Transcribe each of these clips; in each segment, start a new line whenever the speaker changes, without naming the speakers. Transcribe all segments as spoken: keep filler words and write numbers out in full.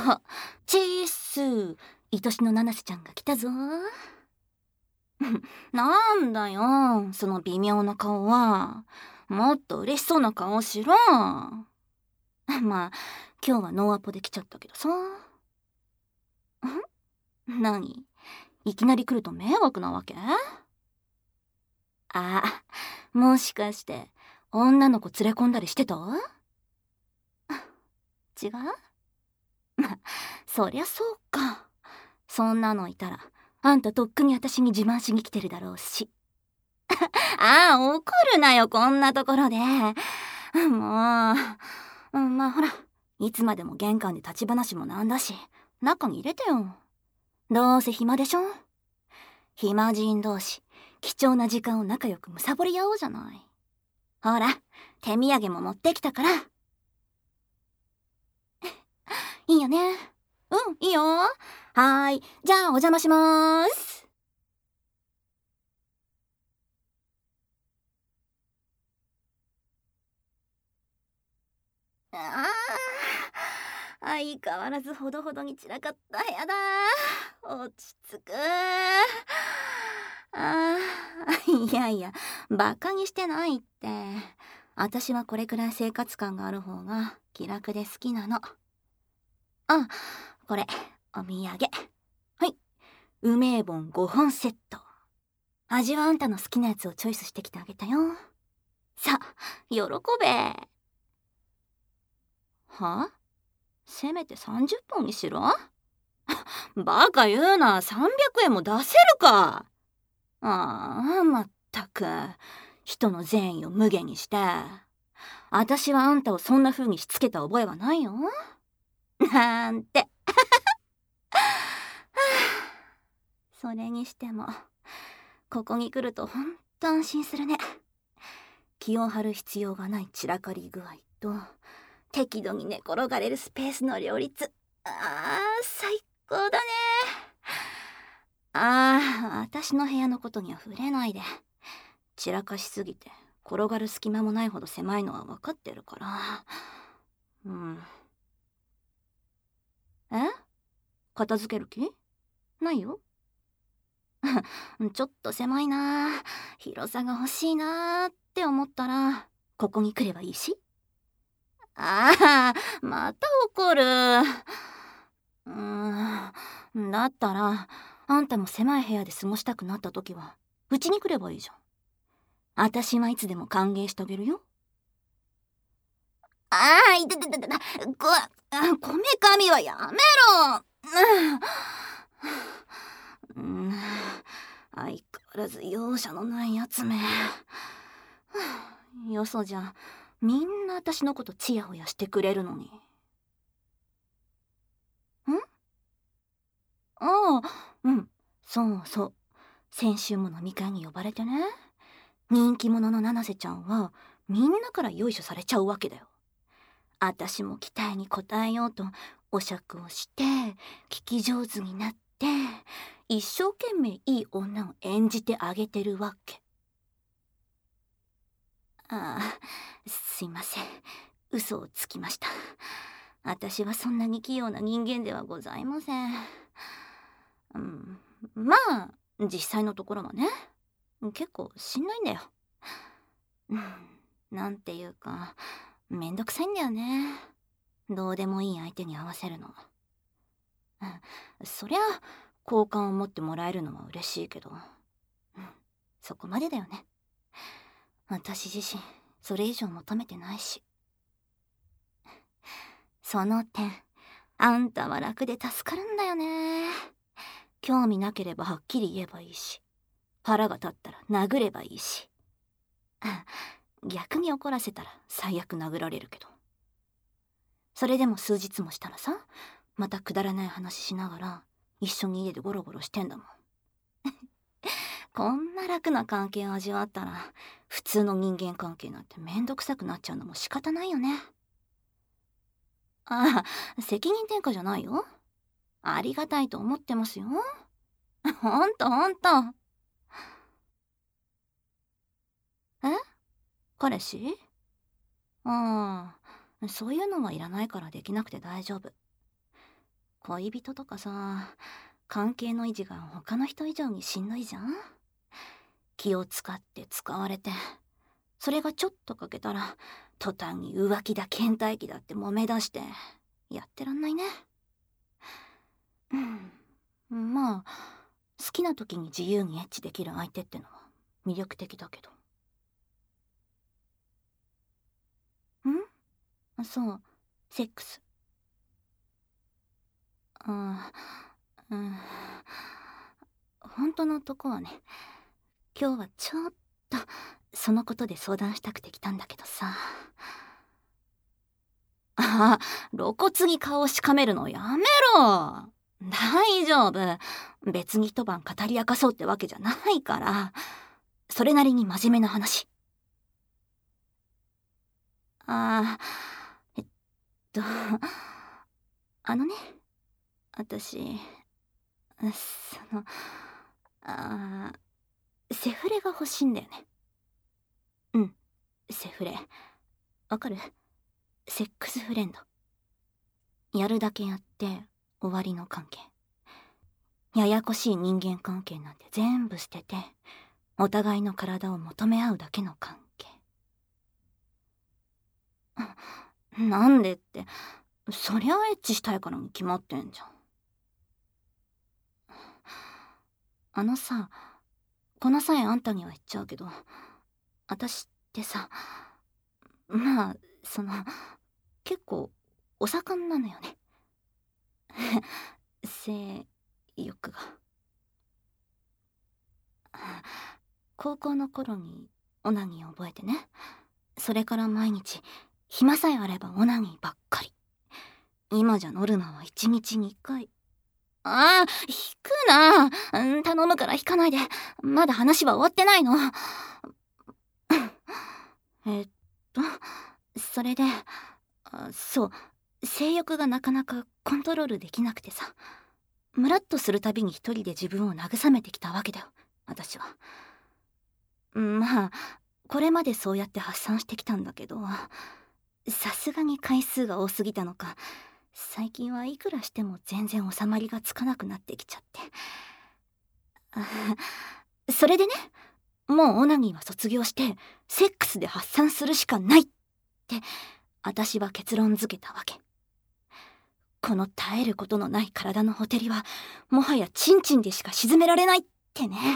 あ、チース、愛しの七瀬ちゃんが来たぞ。なんだよ、その微妙な顔は。もっと嬉しそうな顔しろ。まあ、今日はノーアポで来ちゃったけどさ。ん何、いきなり来ると迷惑なわけ？あ、もしかして女の子連れ込んだりしてた？違う？ま、そりゃそうか。そんなのいたらあんたとっくに私に自慢しに来てるだろうし。ああ、怒るなよ、こんなところで。もう、うん、まあほら、いつまでも玄関で立ち話もなんだし、中に入れてよ。どうせ暇でしょ。暇人同士、貴重な時間を仲良くむさぼり合おうじゃない。ほら、手土産も持ってきたから。いいよね。うん、いいよ。はーい、じゃあお邪魔しまーす。ああ、相変わらずほどほどに散らかった部屋だ。落ち着く。あー、いやいや、バカにしてないって。私はこれくらい生活感がある方が気楽で好きなの。あ、これお土産。はい、梅本ごほんセット。味はあんたの好きなやつをチョイスしてきてあげたよ。さあ、喜べ。は？せめてさんじゅっぽんにしろ。バカ言うな、さんびゃくえんも出せるか。ああ、まったく、人の善意を無限にして。私はあんたをそんな風にしつけた覚えはないよ。なんて。それにしても、ここに来るとほんと安心するね。気を張る必要がない散らかり具合と、適度に寝転がれるスペースの両立。ああ、最高だね。ああ、私の部屋のことには触れないで。散らかしすぎて転がる隙間もないほど狭いのは分かってるから。うん。え？片付ける気？ないよ。ちょっと狭いな、広さが欲しいなって思ったらここに来ればいいし。ああ、また怒る。うーん、だったらあんたも狭い部屋で過ごしたくなった時はうちに来ればいいじゃん。私はいつでも歓迎してあげるよ。ああ、いてててて、こ、こめかみはやめろ。うん、相変わらず容赦のないやつめ。よそじゃみんな私のことチヤホヤしてくれるのに。ん？ああ、うん、そうそう。先週も飲み会に呼ばれてね。人気者の七瀬ちゃんはみんなからよいしょされちゃうわけだよ。私も期待に応えようとお酌をして聞き上手になって一生懸命いい女を演じてあげてるわけ。ああ、すいません、嘘をつきました。私はそんなに器用な人間ではございません。うん、まあ実際のところはね、結構しんどいんだよ。うん、なんていうかめんどくさいんだよね、どうでもいい相手に合わせるの。うん、そりゃ好感を持ってもらえるのは嬉しいけど、うん、そこまでだよね。私自身それ以上求めてないし。その点あんたは楽で助かるんだよね。興味なければはっきり言えばいいし、腹が立ったら殴ればいいし。逆に怒らせたら最悪殴られるけど、それでも数日もしたらさ、またくだらない話しながら一緒に家でゴロゴロしてんだもん。こんな楽な関係を味わったら普通の人間関係なんてめんどくさくなっちゃうのも仕方ないよね。ああ、責任転嫁じゃないよ。ありがたいと思ってますよ。ほんとほんと。え？彼氏？ああ、そういうのはいらないからできなくて大丈夫。 恋人とかさ、関係の維持が他の人以上にしんどいじゃん。気を使って使われて、それがちょっと欠けたら途端に浮気だ倦怠期だって揉め出してやってらんないね。うん、まあ好きな時に自由にエッチできる相手ってのは魅力的だけど。んそうセックス。ああ、うん、本当のとこはね、今日はちょっとそのことで相談したくて来たんだけどさ。あ、露骨に顔をしかめるのやめろ。大丈夫。別に一晩語り明かそうってわけじゃないから。それなりに真面目な話。ああ、えっと、あのね、私、その、あー、セフレが欲しいんだよね。うん、セフレ。わかる？セックスフレンド。やるだけやって終わりの関係。ややこしい人間関係なんて全部捨てて、お互いの体を求め合うだけの関係。なんでって、そりゃエッチしたいからに決まってんじゃん。あのさ、この際あんたには言っちゃうけど、私ってさ、まあその結構お盛んなのよね。性欲が。高校の頃にオナニーを覚えてね、それから毎日暇さえあればオナニーばっかり。今じゃノルマはいちにちにかい。ああ、引くな。うん、頼むから引かないで。まだ話は終わってないの。えっとそれで、あ、そう性欲がなかなかコントロールできなくてさ、ムラッとするたびに一人で自分を慰めてきたわけだよ、私は。まあこれまでそうやって発散してきたんだけど、さすがに回数が多すぎたのか、最近はいくらしても全然収まりがつかなくなってきちゃって。あ、それでね、もうオナニーは卒業してセックスで発散するしかないって私は結論付けたわけ。この絶えることのない体のほてりはもはやチンチンでしか鎮められないってね。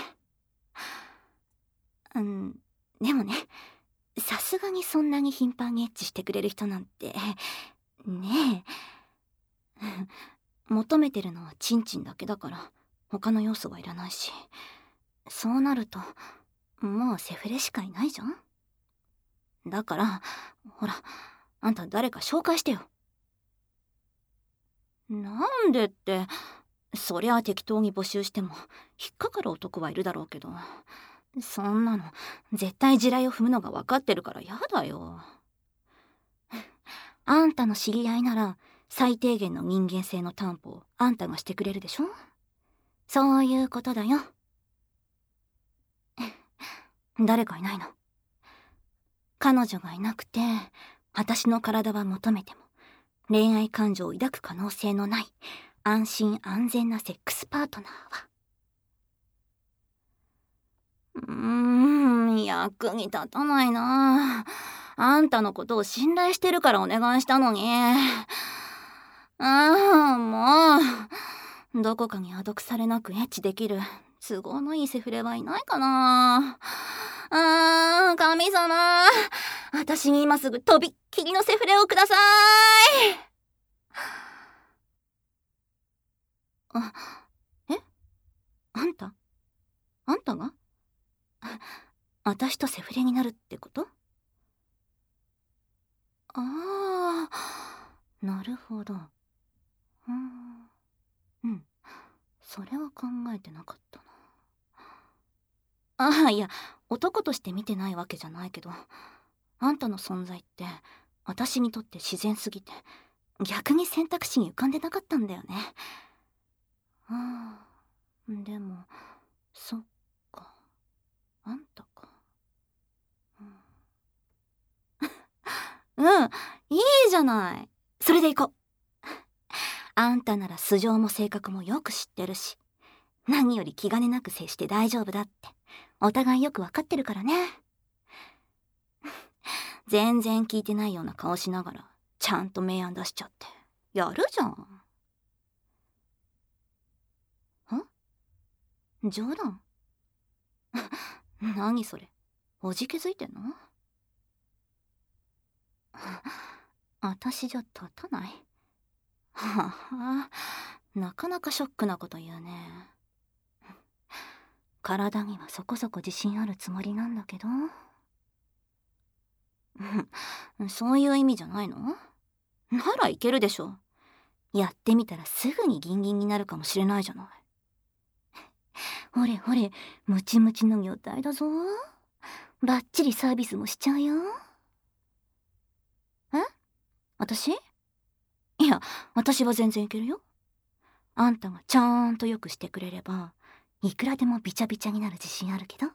うん、でもね、さすがにそんなに頻繁にエッチしてくれる人なんてねえ求めてるのはチンチンだけだから他の要素はいらないし、そうなるともうセフレしかいないじゃん。だからほら、あんた誰か紹介してよ。なんでって、そりゃ適当に募集しても引っかかる男はいるだろうけど、そんなの絶対地雷を踏むのが分かってるからやだよ。あんたの知り合いなら最低限の人間性の担保をあんたがしてくれるでしょ。そういうことだよ。誰かいないの？彼女がいなくて私の体は求めても恋愛感情を抱く可能性のない安心安全なセックスパートナーは。うーん、役に立たないな。あんたのことを信頼してるからお願いしたのに。ああ、もうどこかにアドされなくエッチできる都合のいいセフレはいないかな。あー、神様、私に今すぐとびっきりのセフレをください。あ、え？あんた？あんたが？私とセフレになるってこと？ああ、なるほど。うん、うん、それは考えてなかったな。ああ、いや、男として見てないわけじゃないけど、あんたの存在って私にとって自然すぎて逆に選択肢に浮かんでなかったんだよね。ああ、でもそっか、あんたか。うん、うん、いいじゃない。それで行こう。 あんたなら素性も性格もよく知ってるし、何より気兼ねなく接して大丈夫だってお互いよくわかってるからね。全然聞いてないような顔しながらちゃんと明暗出しちゃってやるじゃん。ん？冗談？何それ、おじけづいてんの？私じゃ立たない。はあ、なかなかショックなこと言うね。体にはそこそこ自信あるつもりなんだけど。そういう意味じゃないの？ならいけるでしょ。やってみたらすぐにギンギンになるかもしれないじゃない。ほれほれ、ムチムチの女体だぞ。バッチリサービスもしちゃうよ。え？私？いや、私は全然いけるよ。あんたがちゃんとよくしてくれればいくらでもビチャビチャになる自信あるけど。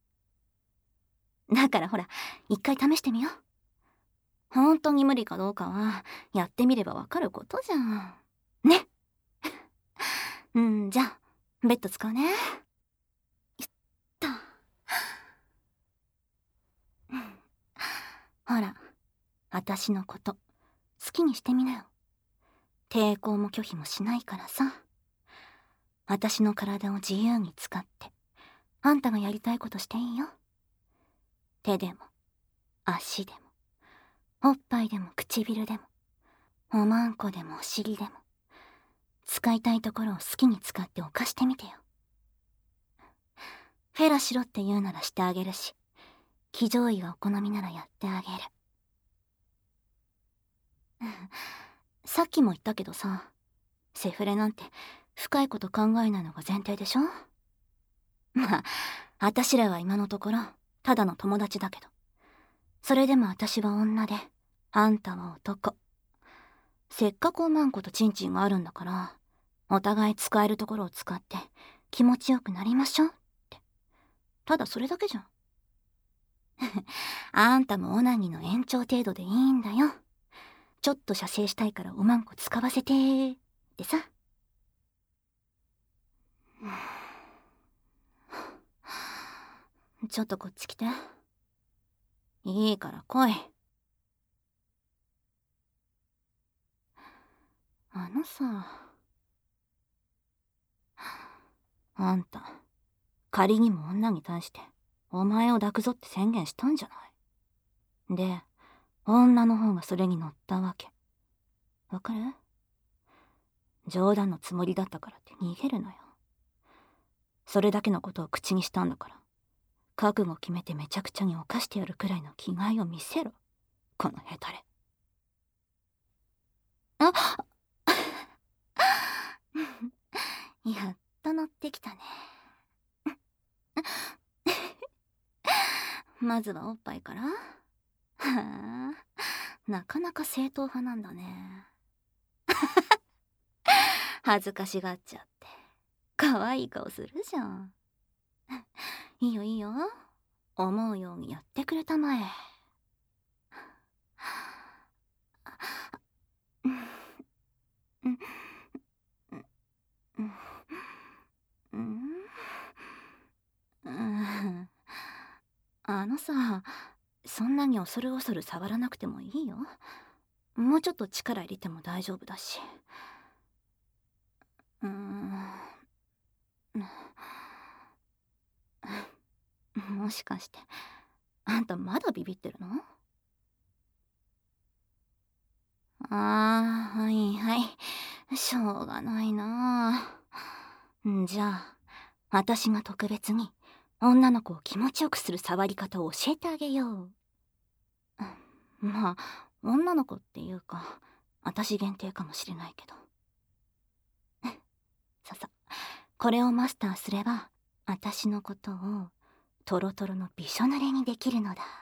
だからほら、一回試してみよう。本当に無理かどうかはやってみればわかることじゃんね。うん、じゃあベッド使うね。よっと。ほら、私のこと好きにしてみなよ。抵抗も拒否もしないからさ。私の体を自由に使ってあんたがやりたいことしていいよ。手でも足でもおっぱいでも唇でもおまんこでもお尻でも使いたいところを好きに使って犯してみてよ。フェラしろって言うならしてあげるし、騎乗位がお好みならやってあげる。さっきも言ったけどさ、セフレなんて深いこと考えないのが前提でしょ。まあ私らは今のところただの友達だけど、それでも私は女であんたは男。せっかくおまんことチンチンがあるんだから、お互い使えるところを使って気持ちよくなりましょうって、ただそれだけじゃん。あんたもオナニーの延長程度でいいんだよ。ちょっと射精したいからおまんこ使わせてーってさ。ちょっとこっち来て。いいから来い。あのさ、あんた仮にも女に対してお前を抱くぞって宣言したんじゃない。で女の方がそれに乗ったわけ。わかる？冗談のつもりだったからって逃げるなよ。それだけのことを口にしたんだから、覚悟決めてめちゃくちゃに犯してやるくらいの気概を見せろ、このヘタレ。あやっと乗ってきたね。まずはおっぱいから。はあ、なかなか正統派なんだね。恥ずかしがっちゃって可愛い顔するじゃん。いいよいいよ、思うようにやってくれたまえ。あのさ、そんなに恐る恐る触らなくてもいいよ。もうちょっと力入れても大丈夫だし。うーん、もしかしてあんたまだビビってるの？あー、はいはい、しょうがないな。じゃあ私が特別に女の子を気持ちよくする触り方を教えてあげよう。まあ女の子っていうか私限定かもしれないけど。ささ、これをマスターすれば私のことをトロトロのびしょ濡れにできるのだ。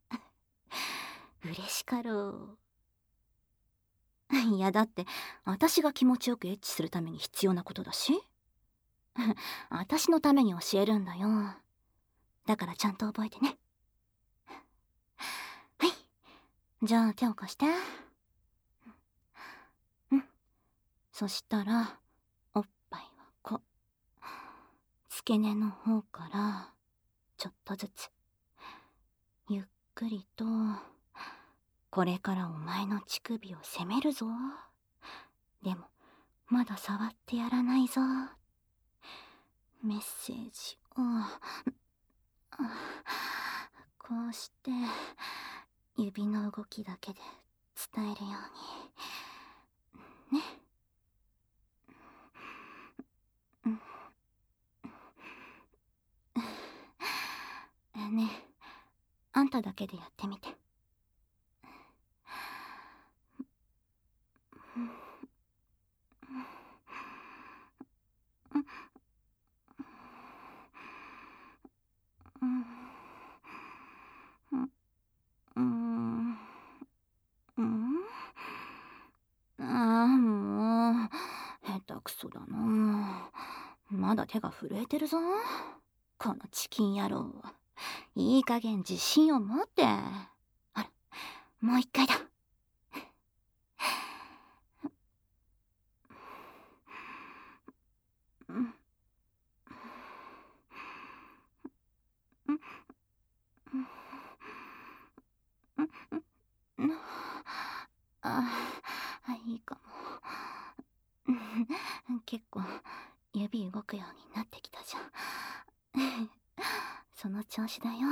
嬉しかろう。いやだって私が気持ちよくエッチするために必要なことだし。私のために教えるんだよ。だからちゃんと覚えてね。はい、じゃあ手を貸して。うん、 そしたらおっぱいはこう付け根の方からちょっとずつゆっくりと、これからお前の乳首を責めるぞ。でもまだ触ってやらないぞ。メッセージをこうして指の動きだけで伝えるようにね。ねえ、あんただけでやってみて。うんうんああ、もう下手くそだな。まだ手が震えてるぞ。このチキン野郎。いい加減自信を持って。あら、もう一回だ。うんうんああ、いいかも。結構指動くようになってきたじゃん。その調子だよ。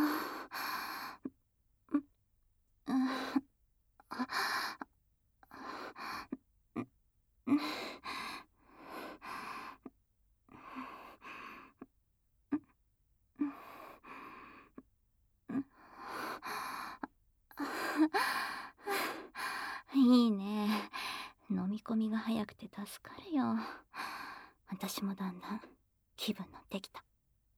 いいね。飲み込みが早くて助かるよ。私もだんだん気分乗ってきた。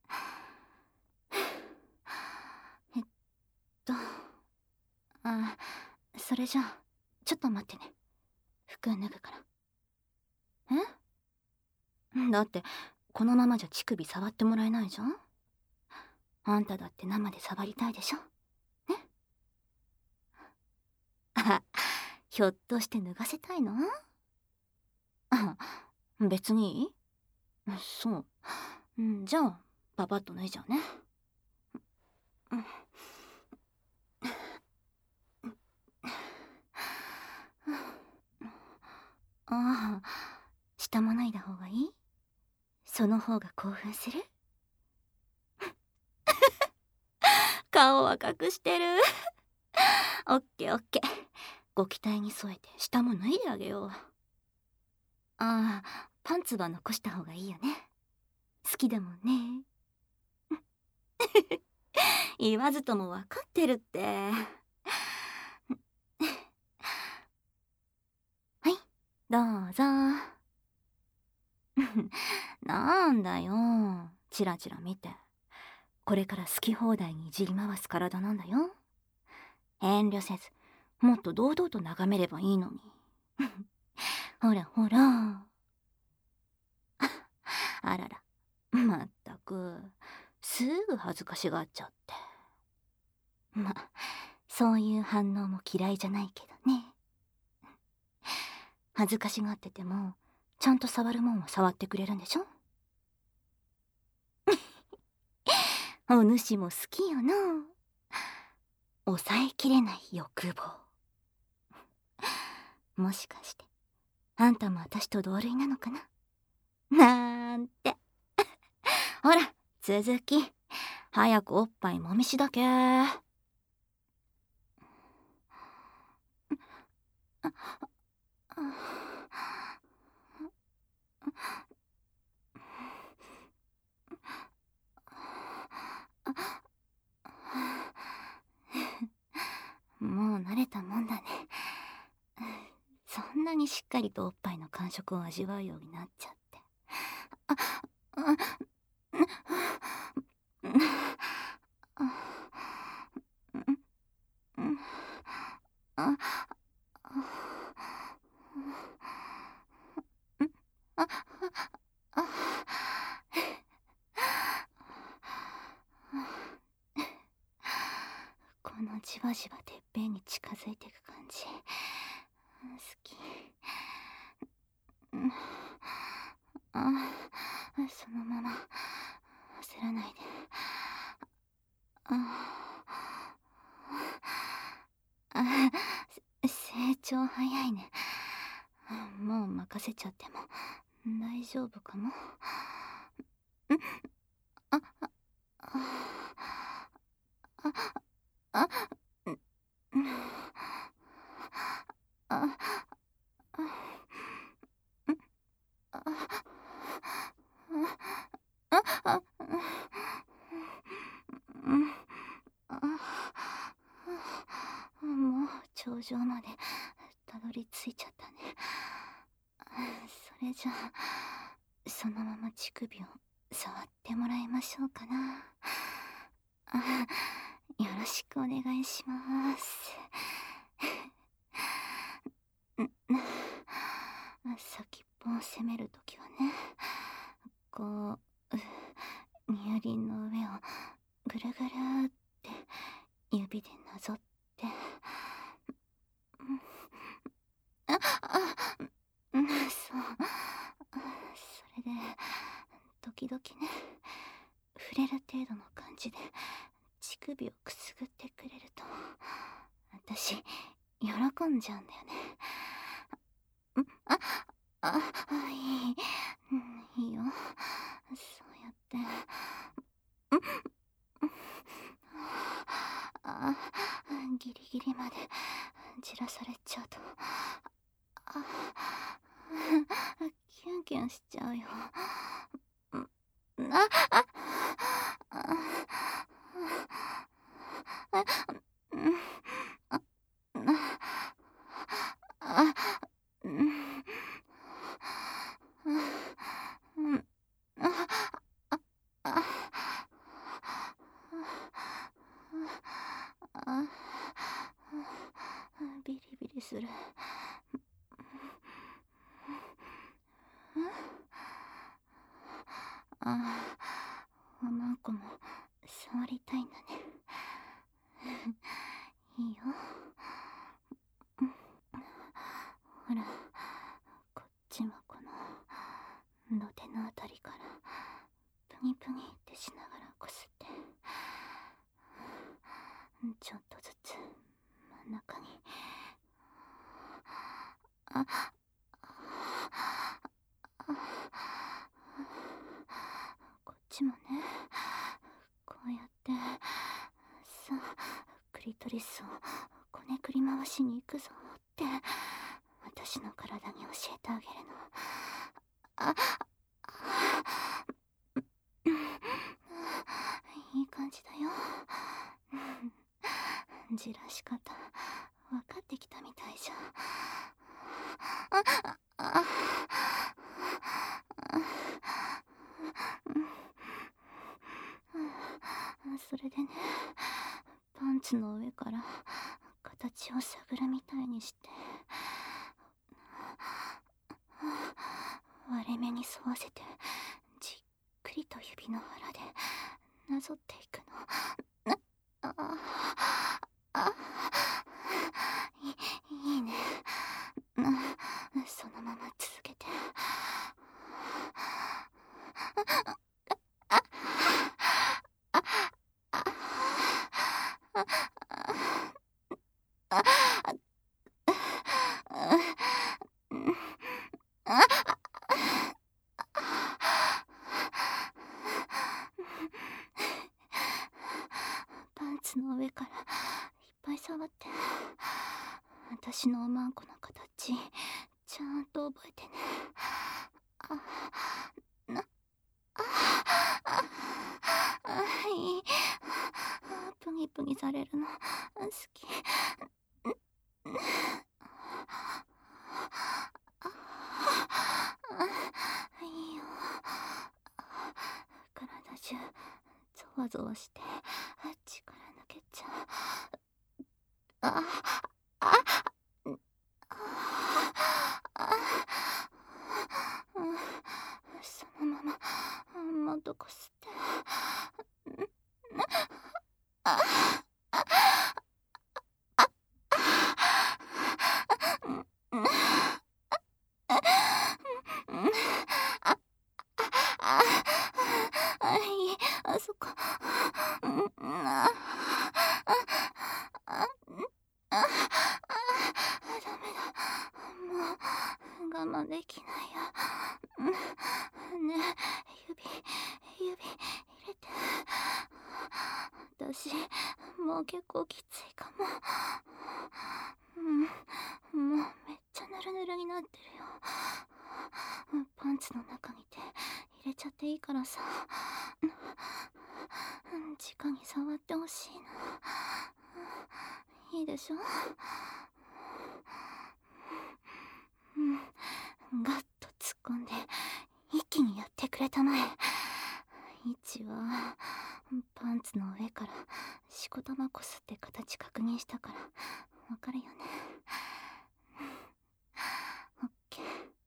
えっとあ、それじゃあちょっと待ってね。服脱ぐから。え？だってこのままじゃ乳首触ってもらえないじゃん。あんただって生で触りたいでしょね。あ、ひょっとして脱がせたいの？あ、別にいい？そう。んじゃあパパッと脱いじゃうね。ああ、下も脱いだ方がいい？その方が興奮する？顔は隠してる。オッケーオッケー。ご期待に添えて下も脱いであげよう。ああ、パンツは残した方がいいよね。好きだもんね。言わずとも分かってるって。はい、どうぞ。なんだよ、チラチラ見て。これから好き放題にいじり回す体なんだよ。遠慮せずもっと堂々と眺めればいいのに。ほらほら。あらら、まったくすぐ恥ずかしがっちゃって。ま、そういう反応も嫌いじゃないけどね。恥ずかしがっててもちゃんと触るもんは触ってくれるんでしょ。お主も好きよな。抑えきれない欲望。もしかしてあんたも私と同類なのかななんて。ほら続き、早くおっぱいもみしだけ。もう慣れたもんだね。そんなにしっかりとおっぱいの感触を味わうようになっちゃって。あ、あ、あ、このじわじわてっぺんに近づいていく感じ好き。 ん、あ、そのまま焦らないで。ああ、成長早いね。もう任せちゃっても大丈夫かも。んあ、あ、あ、あ、うん、あ、あ、あ、あ、あ、うん、あ、もう頂上までたどり着いちゃったね。それじゃあそのまま乳首を触ってもらいましょうかな。あ、よろしくお願いします。先っぽを攻めるときはね、こう乳輪の上をぐるぐるって指でなぞって、あ、あ、うん、そう、それで時々ね、触れる程度の感じで乳首をくすぐってくれると私喜んじゃうんだよね。あ、あ、いい、うん、いいよ、そうやって、あ、ギリギリまでじらされちゃうと、あ、キュンキュンしちゃうよ。あ、あ、あ、あ、うん、あ、あ、うん、うん、あ、あ、あ、ビリビリする。あ、おまんこも触りたいんだね。いいよ。ほら、こっちもこの土手のあたりからプニプニってしながらこすって、ちょっとずつ真ん中に、あ、こっちもね、こうやってさあクリトリスをこねくり回しに行くぞって私の体に教えてあげるの。あ、あ、いい感じだよ。じらし方分かってきたみたいじゃん。あ、あ、それでね、パンツの上から形を探るみたいにして割れ目に沿わせてじっくりと指の腹でなぞっていくの。ああ、いいいね。そのまま続けて。あ、あ、パンツの上からいっぱい触って私のおまんこの形ちゃんと覚えてね。あ、な、あ、あ、あ、いい、プニプニされるの好き。いいよ、体中ゾワゾワして力抜けちゃう。あ、あ、そのままもっとこすって。あ、 我慢できないよ。うんねえ、指指入れて。私もう結構きついかも。うんもうめっちゃヌルヌルになってるよ。パンツの中に手入れちゃっていいからさ、直に触ってほしいな。いいでしょ。うんガッと突っ込んで一気にやってくれたまえ。位置はパンツの上からしこたまこすって形確認したからわかるよね。オッケー。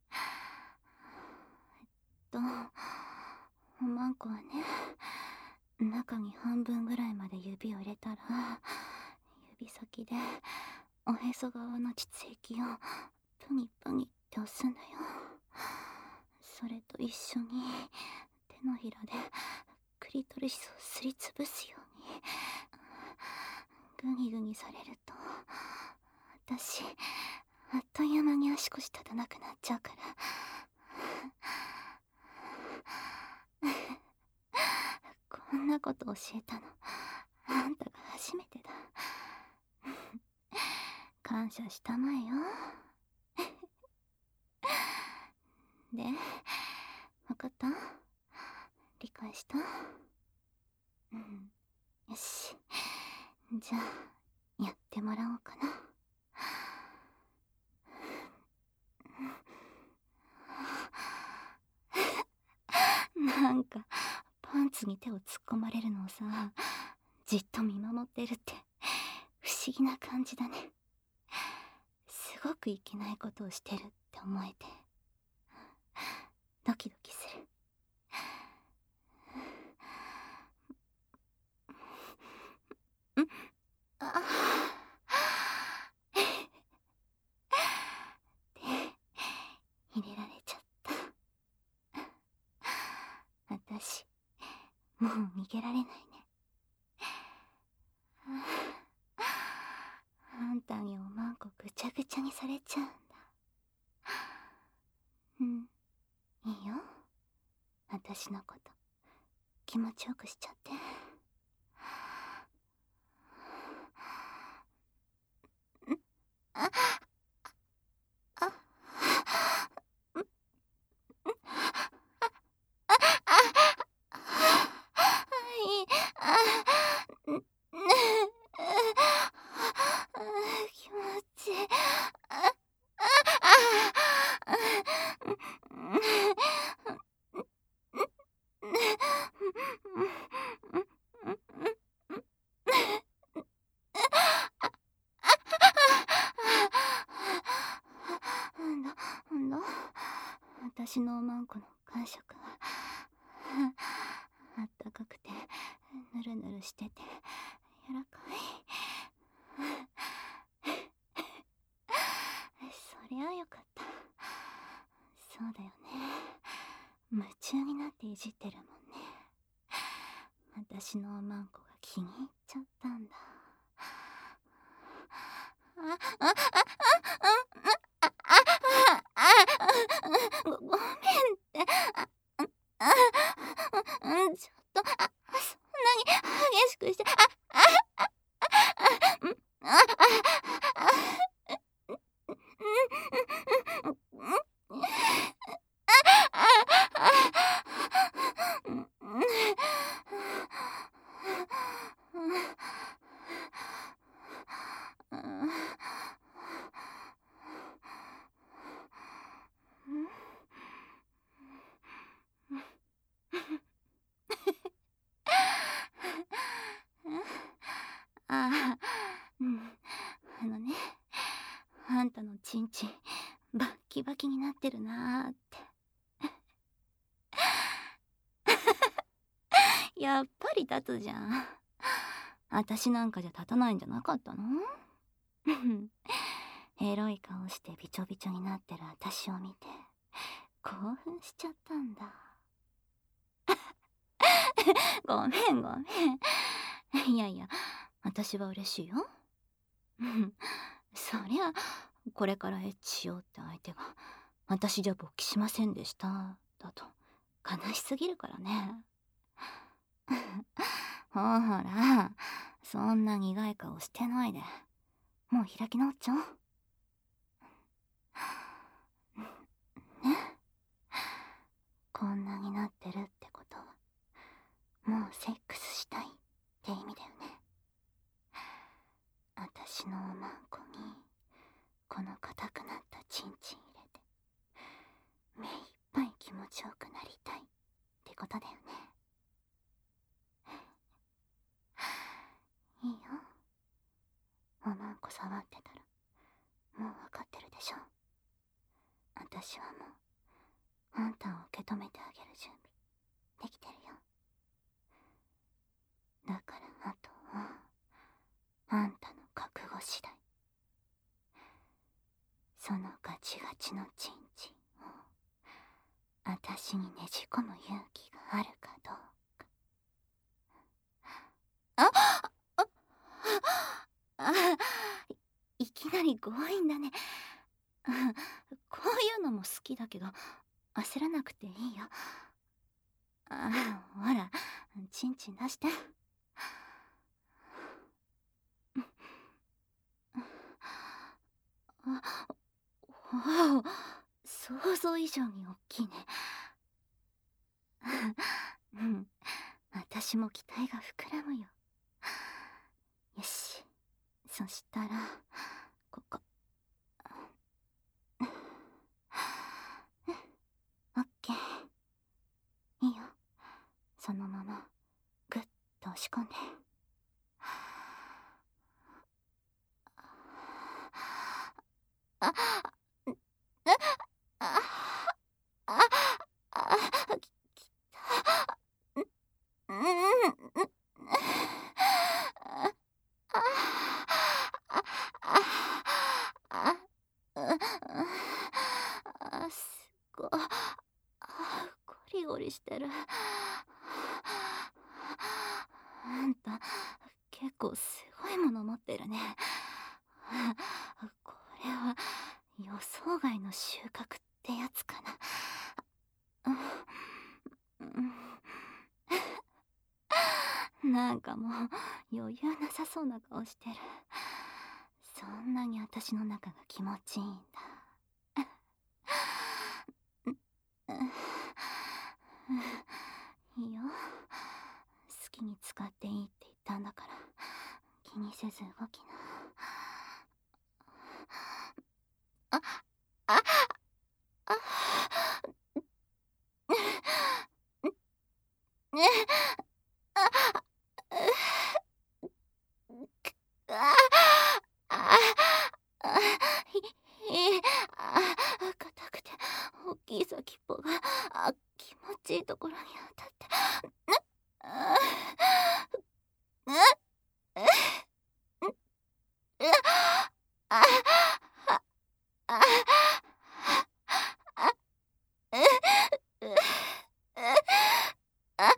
えっとおまんこはね、中に半分ぐらいまで指を入れたら指先でおへそ側の膣液をプニプニって押すんだよ。それと一緒に手のひらでクリトリスをすりつぶすようにグニグニされると私あっという間に足腰立たなくなっちゃうから。こんなこと教えたのあんたが初めてだ。感謝したまえよ。で、わかった？理解した？うん、よし。じゃあやってもらおうかな。なんかパンツに手を突っ込まれるのをさ、じっと見守ってるって不思議な感じだね。すごくいけないことをしてるって思えてドキドキする。んあ手入れられちゃった。私もう逃げられないね。あんたにおまんこぐちゃぐちゃにされちゃうんだ。うんいいよ。私のこと気持ちよくしちゃって。ああ気持ちいい。なんだ私のおまんこの感触はあったかくてぬるぬるしてて柔らかい。そりゃよかった。そうだよね。夢中になっていじってるもんね。私のおまんこが気に入っちゃったんだ。あああああごごめんって。ああちょっとあそんなに激しくしてああああああうんあのね、あんたのチンチンバッキバキになってるなーって。やっぱり立つじゃん。私なんかじゃ立たないんじゃなかったの？エロい顔してびちょびちょになってる私を見て興奮しちゃったんだ。ごめんごめん。いやいや私は嬉しいよ。そりゃこれからエッチしようって相手が私じゃ勃起しませんでしただと悲しすぎるからね。ほら、そんな苦い顔してないで、もう開き直っちゃおう。ね、こんなになってるってことはもうセックスしたいって意味だよね。私のおまんこにこの硬くなったチンチン入れて目いっぱい気持ちよくなりたいってことだよね。いいよ、おまんこ触ってたらもう分かってるでしょ。私はもうあんたを受け止めてあげる準備できてるよ。だからあとはあんたの覚悟次第。そのガチガチのチンチンを私にねじ込む勇気があるかどうか。あああ、いきなり強引だね。こういうのも好きだけど焦らなくていいよ。あ、ほら、チンチン出して。あ、おお、想像以上に大きいね。うん、私も期待が膨らむよ。よし、そしたらここオッケー。いいよ、そのままグッと押し込んで。あ、あ、あ、あ、あ、き、きた。うん、うん、あ、あ、あ、あ、あ、すごい、あ、ゴリゴリしてる。あんた結構すごいもの持ってるね。これは予想外の収穫ってやつかな。なんかもう余裕なさそうな顔してる。そんなに私の中が気持ちいいんだ。いいよ、好きに使っていいって言ったんだから気にせず動きな。あ、あ、あ、ね、あ、あ、あ、あ、ひ、ひ、あ、硬くて大きい先っぽがあ気持ちいいところに当たって、な、あ、う、う、う、う、あ、あ、あ、あ、う、う、あ、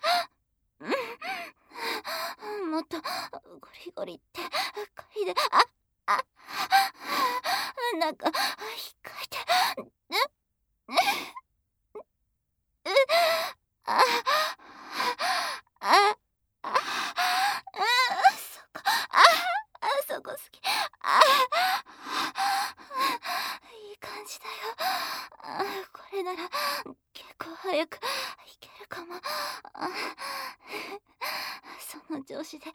うん、もっとゴリゴリって嗅いで、あ、あ、なんか引っかいて、う、う、う、あ、あ、あ、うん、そこ、あ、あ、そこ好き、あ、いい感じだよ。あ、これなら結構早くいけるかも。あ、その調子で頑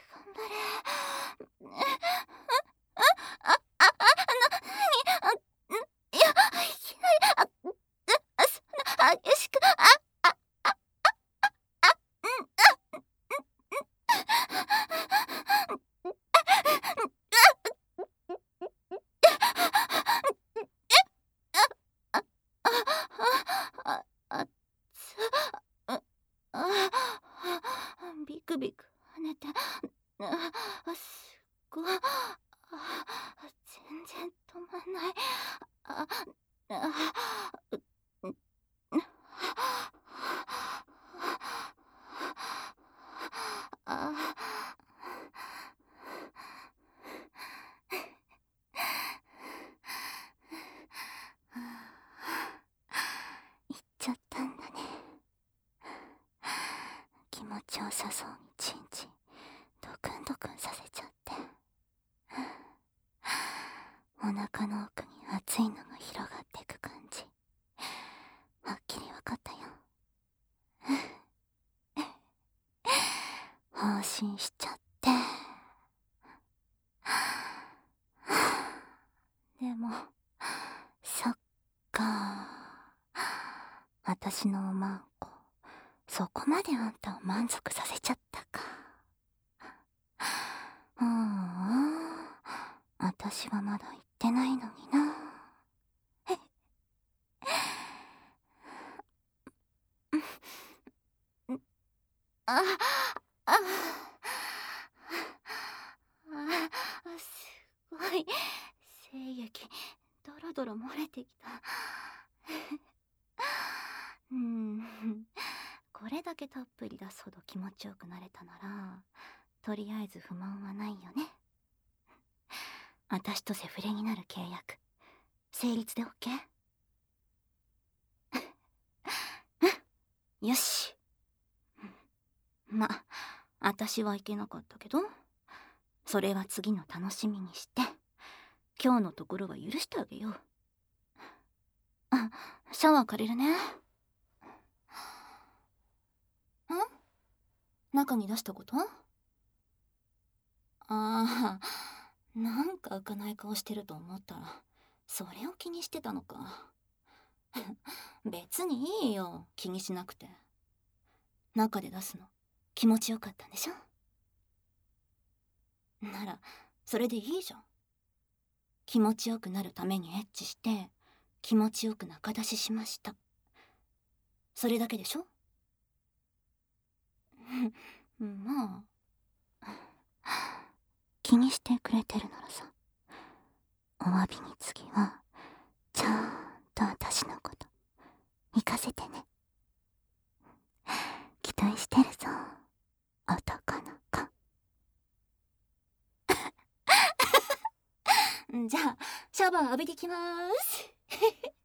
張れ。あ、あ、あ、あ、な、なに、あ、ん、いや、いきなり、あ、う、あ、そんな激しく、あ、あ、あ、あ、うん、あ、うん、うん、あ、あ、あ、あ、つ、あ、あ、ビクビク跳ねて、あ、すっごいちよさそうにチンチンドクンドクンさせちゃって、お腹の奥に熱いのが広がってく感じ、はっきりわかったよ。放心しちゃって。でもそっか、私のおまんこそこまであんたを満足させちゃったか。ああ、私はまだ言ってないのにな。あああ、すごい精液ドロドロ漏れてきた。うん、これだけたっぷり出すほど気持ちよくなれたなら、とりあえず不満はないよね。私とセフレになる契約成立で オーケー？ よし。ま、私はいけなかったけど、それは次の楽しみにして、今日のところは許してあげよう。あ、シャワー借りるね。ん？中に出したこと？ああ、なんか浮かない顔してると思ったら、それを気にしてたのか。別にいいよ、気にしなくて。中で出すの気持ちよかったんでしょ？ならそれでいいじゃん。気持ちよくなるためにエッチして気持ちよく中出ししました、それだけでしょ？まあ、気にしてくれてるならさ、お詫びに次はちゃんと私のこと聞かせてね。期待してるぞ、男の子。じゃあシャワー浴びてきまーす。